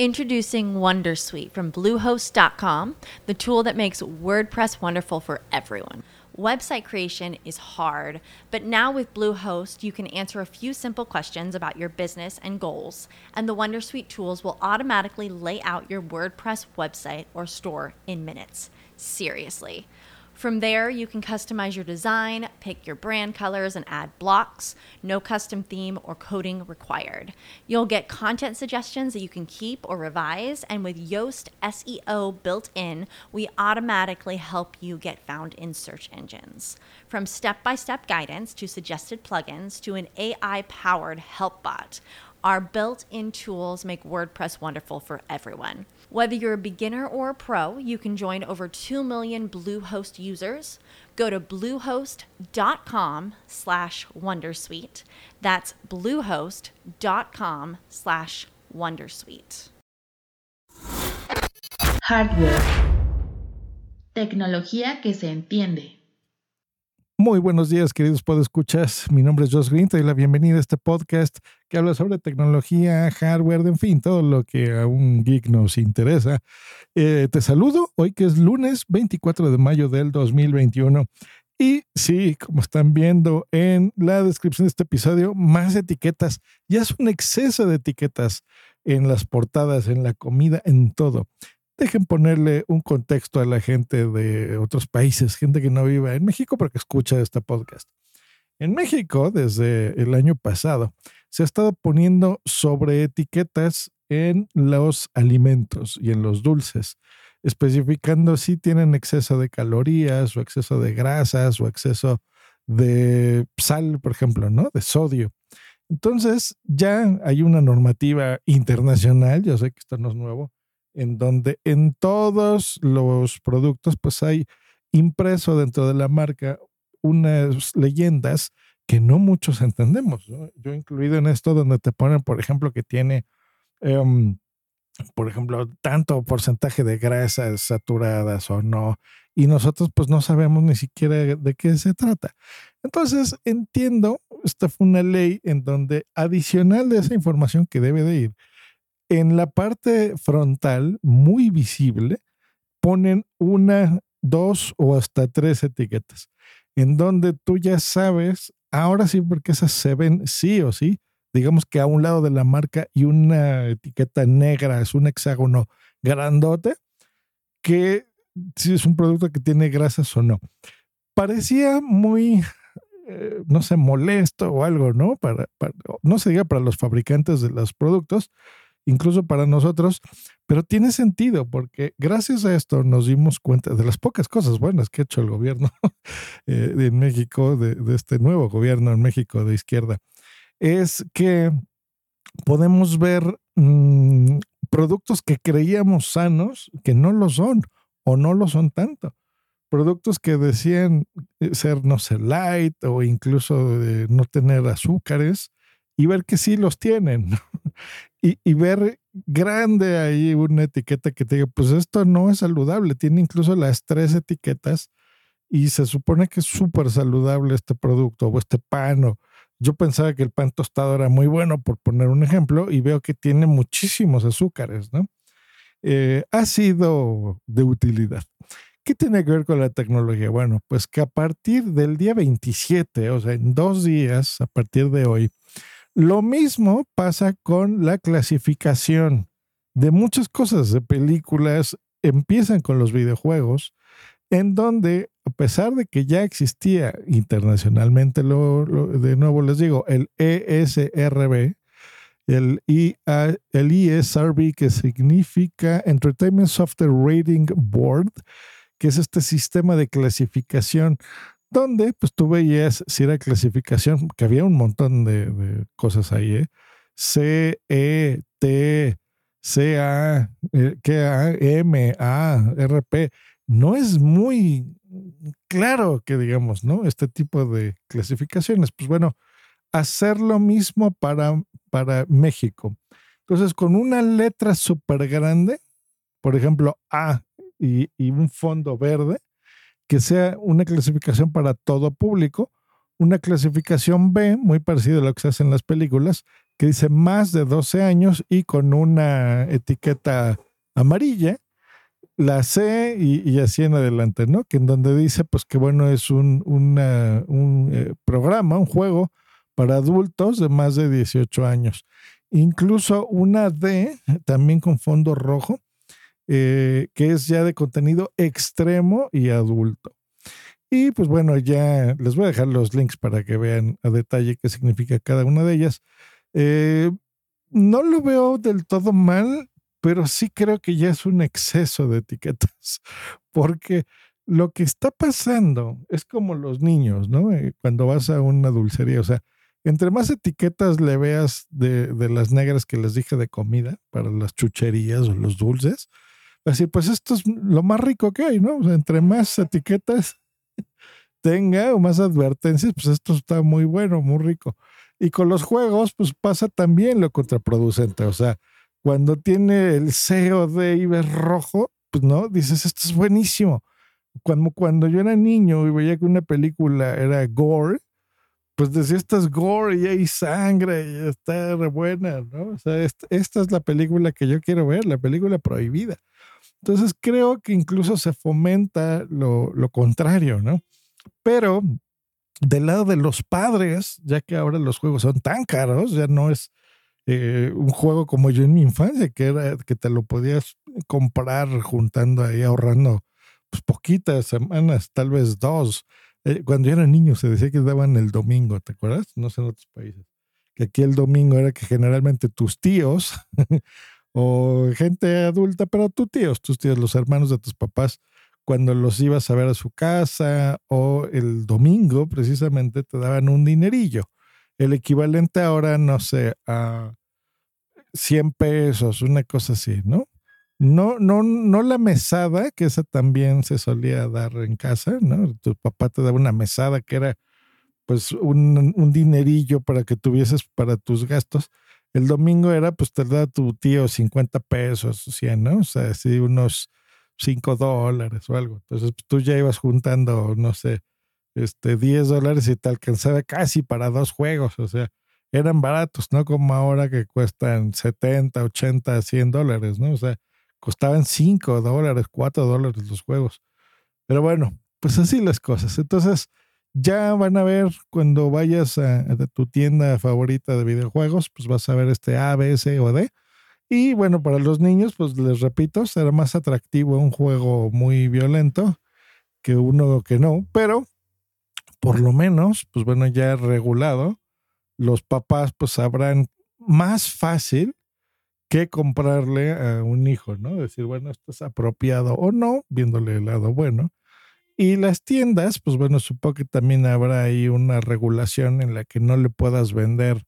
Introducing Wondersuite from Bluehost.com, the tool that makes WordPress wonderful for everyone. Website creation is hard, but now with Bluehost, you can answer a few simple questions about your business and goals, and the Wondersuite tools will automatically lay out your WordPress website or store in minutes. Seriously. From there, you can customize your design, pick your brand colors, and add blocks. No custom theme or coding required. You'll get content suggestions that you can keep or revise, and with Yoast SEO built in, we automatically help you get found in search engines. From step-by-step guidance to suggested plugins to an AI-powered help bot, our built-in tools make WordPress wonderful for everyone. Whether you're a beginner or a pro, you can join over 2 million Bluehost users. Go to bluehost.com/wondersuite. That's bluehost.com/wondersuite. Hardware. Tecnología que se entiende. Muy buenos días, queridos podescuchas. Mi nombre es Josh Green. Te doy la bienvenida a este podcast que habla sobre tecnología, hardware, en fin, todo lo que a un geek nos interesa. Te saludo hoy que es lunes 24 de mayo del 2021. Y sí, como están viendo en la descripción de este episodio, más etiquetas. Ya es un exceso de etiquetas en las portadas, en la comida, en todo. Dejen ponerle un contexto a la gente de otros países, gente que no viva en México, pero que escucha este podcast. En México, desde el año pasado, se ha estado poniendo sobre etiquetas en los alimentos y en los dulces, especificando si tienen exceso de calorías o exceso de grasas o exceso de sal, por ejemplo, ¿no? De sodio. Entonces, ya hay una normativa internacional, yo sé que esto no es nuevo, en donde en todos los productos pues hay impreso dentro de la marca unas leyendas que no muchos entendemos, ¿no? Yo incluido en esto donde te ponen, por ejemplo, que tiene, por ejemplo, tanto porcentaje de grasas saturadas o no, y nosotros pues no sabemos ni siquiera de qué se trata. Entonces entiendo, esta fue una ley en donde adicional de esa información que debe de ir, en la parte frontal, muy visible, ponen 1, 2 o hasta 3 etiquetas, en donde tú ya sabes, ahora sí, porque esas se ven sí o sí, digamos que a un lado de la marca y una etiqueta negra, es un hexágono grandote, que si es un producto que tiene grasas o no. Parecía muy, no sé, molesto o algo, ¿no? No se diga para los fabricantes de los productos, incluso para nosotros, pero tiene sentido porque gracias a esto nos dimos cuenta de las pocas cosas buenas que ha hecho el gobierno en México, de este nuevo gobierno en México de izquierda, es que podemos ver productos que creíamos sanos que no lo son o no lo son tanto. Productos que decían ser, no sé, light o incluso de no tener azúcares y ver que sí los tienen. Y ver grande ahí una etiqueta que te diga, pues esto no es saludable, tiene incluso las 3 etiquetas y se supone que es súper saludable este producto o este pan. Yo pensaba que el pan tostado era muy bueno, por poner un ejemplo, y veo que tiene muchísimos azúcares, ¿no? Ha sido de utilidad. ¿Qué tiene que ver con la tecnología? Bueno, pues que a partir del día 27, o sea, en 2 días, a partir de hoy, lo mismo pasa con la clasificación de muchas cosas, de películas, empiezan con los videojuegos, en donde, a pesar de que ya existía internacionalmente, de nuevo les digo, el ESRB, el ESRB, que significa Entertainment Software Rating Board, que es este sistema de clasificación donde pues tú veías si era clasificación, que había un montón de cosas ahí, C, E, T, C, A, M, A, R, P. No es muy claro que digamos, ¿no? Este tipo de clasificaciones. Pues bueno, hacer lo mismo para México. Entonces, con una letra súper grande, por ejemplo, A y un fondo verde, que sea una clasificación para todo público, una clasificación B, muy parecida a lo que se hace en las películas, que dice más de 12 años y con una etiqueta amarilla, la C y así en adelante, ¿no? Que en donde dice, pues que bueno, es un programa, un juego para adultos de más de 18 años. Incluso una D, también con fondo rojo, que es ya de contenido extremo y adulto. Y pues bueno, ya les voy a dejar los links para que vean a detalle qué significa cada una de ellas. No lo veo del todo mal, pero sí creo que ya es un exceso de etiquetas, porque lo que está pasando es como los niños, ¿no? Cuando vas a una dulcería, o sea, entre más etiquetas le veas de las negras que les dije de comida, para las chucherías o los dulces, así pues esto es lo más rico que hay, ¿no? O sea, entre más etiquetas tenga o más advertencias, pues esto está muy bueno, muy rico. Y con los juegos, pues pasa también lo contraproducente. O sea, cuando tiene el COD y ves rojo, pues no, dices, esto es buenísimo. Cuando yo era niño y veía que una película era gore, pues decía, esta es gore y hay sangre y está re buena, ¿no? O sea, esta es la película que yo quiero ver, la película prohibida. Entonces creo que incluso se fomenta lo contrario, ¿no? Pero del lado de los padres, ya que ahora los juegos son tan caros, ya no es un juego como yo en mi infancia, que era que te lo podías comprar juntando ahí, ahorrando pues poquitas semanas, tal vez 2. Cuando yo era niño se decía que daban el domingo, ¿te acuerdas? No sé en otros países. Que aquí el domingo era que generalmente tus tíos o gente adulta, pero tus tíos, los hermanos de tus papás, cuando los ibas a ver a su casa o el domingo precisamente te daban un dinerillo. El equivalente ahora, no sé, a 100 pesos, una cosa así, ¿no? No la mesada, que esa también se solía dar en casa, ¿no? Tu papá te daba una mesada que era pues un dinerillo para que tuvieses para tus gastos. El domingo era, pues te da tu tío 50 pesos, 100, ¿no? O sea, así unos $5 o algo. Entonces tú ya ibas juntando, no sé, $10 y te alcanzaba casi para 2 juegos. O sea, eran baratos, no como ahora que cuestan 70, 80, $100, ¿no? O sea, costaban $5, $4 los juegos. Pero bueno, pues así las cosas. Entonces, ya van a ver cuando vayas a tu tienda favorita de videojuegos, pues vas a ver este A, B, C o D. Y bueno, para los niños, pues les repito, será más atractivo un juego muy violento que uno que no, pero por lo menos, pues bueno, ya regulado, los papás pues sabrán más fácil qué comprarle a un hijo, ¿no? Decir, bueno, esto es apropiado o no, viéndole el lado bueno. Y las tiendas, pues bueno, supongo que también habrá ahí una regulación en la que no le puedas vender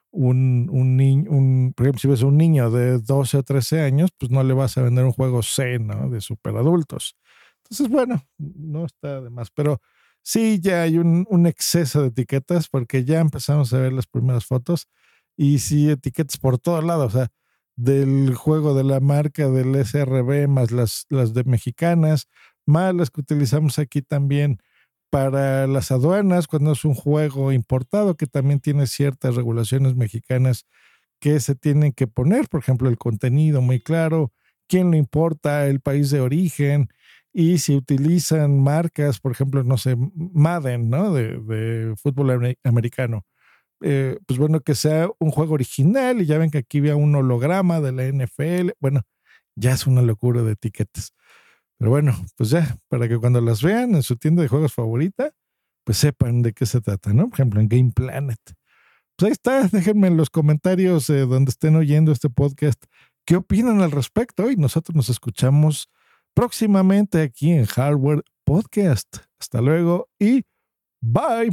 un niño, por ejemplo, si ves un niño de 12 o 13 años, pues no le vas a vender un juego C, ¿no? De superadultos. Entonces, bueno, no está de más, pero sí ya hay un exceso de etiquetas porque ya empezamos a ver las primeras fotos y sí etiquetas por todos lados, o sea, del juego de la marca del SRB más las de mexicanas, más las que utilizamos aquí también para las aduanas, cuando es un juego importado, que también tiene ciertas regulaciones mexicanas que se tienen que poner, por ejemplo, el contenido muy claro, quién lo importa, el país de origen, y si utilizan marcas, por ejemplo, no sé, Madden, ¿no? De fútbol americano. Pues bueno, que sea un juego original, y ya ven que aquí había un holograma de la NFL. Bueno, ya es una locura de etiquetas. Pero bueno, pues ya, para que cuando las vean en su tienda de juegos favorita, pues sepan de qué se trata, ¿no? Por ejemplo, en Game Planet. Pues ahí está, déjenme en los comentarios donde estén oyendo este podcast qué opinan al respecto y nosotros nos escuchamos próximamente aquí en Hardware Podcast. Hasta luego y bye.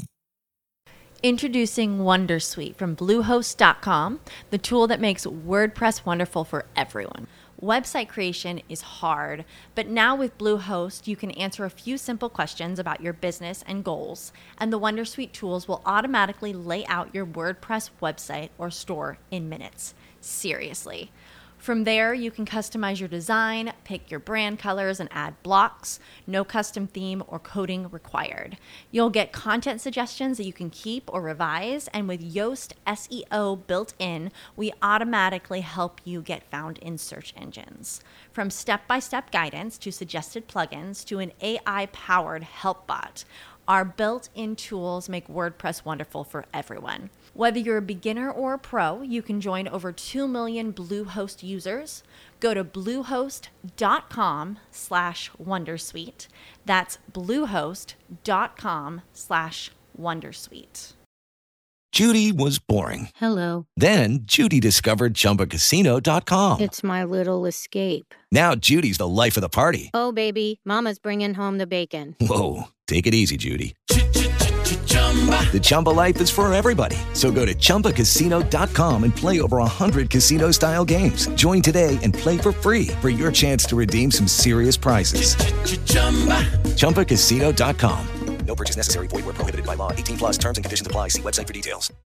Introducing Wondersuite from Bluehost.com, the tool that makes WordPress wonderful for everyone. Website creation is hard, but now with Bluehost, you can answer a few simple questions about your business and goals, and the Wondersuite tools will automatically lay out your WordPress website or store in minutes. Seriously. From there, you can customize your design, pick your brand colors, and add blocks. No custom theme or coding required. You'll get content suggestions that you can keep or revise, and with Yoast SEO built in, we automatically help you get found in search engines. From step-by-step guidance to suggested plugins to an AI-powered help bot, our built-in tools make WordPress wonderful for everyone. Whether you're a beginner or a pro, you can join over 2 million Bluehost users. Go to bluehost.com/wondersuite. That's bluehost.com/wondersuite. Judy was boring. Hello. Then Judy discovered ChumbaCasino.com. It's my little escape. Now Judy's the life of the party. Oh, baby, mama's bringing home the bacon. Whoa, take it easy, Judy. The Chumba life is for everybody. So go to ChumbaCasino.com and play over 100 casino-style games. Join today and play for free for your chance to redeem some serious prizes. ChumbaCasino.com. No purchase necessary. Void where prohibited by law. 18+ terms and conditions apply. See website for details.